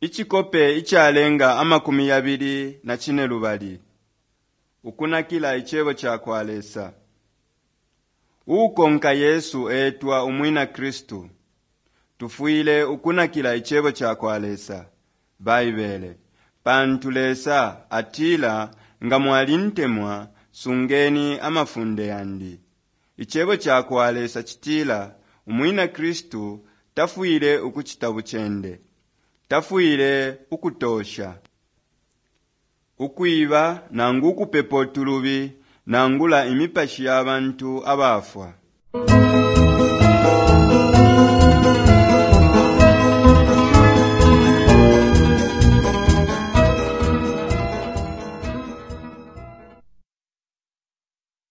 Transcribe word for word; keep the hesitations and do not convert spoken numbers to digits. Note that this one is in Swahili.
Ichikope ichalenga amakumi abiri na chine lubali. Ukunakila ichebo cha kwalesa. Ukonka Yesu etwa umwina Kristu. Tufuile ukunakila ichebo cha kwalesa. Baibele. Pantulesa atila nga mwalintemwa sungeni amafunde yandi. Ichebo cha kwalesa chitila umwina Kristu tafuile ukuchitabu chende. Tafuile ukutosha. Ukwiba nangu kupepo tulubi nangula imipashi y'abantu abafwa.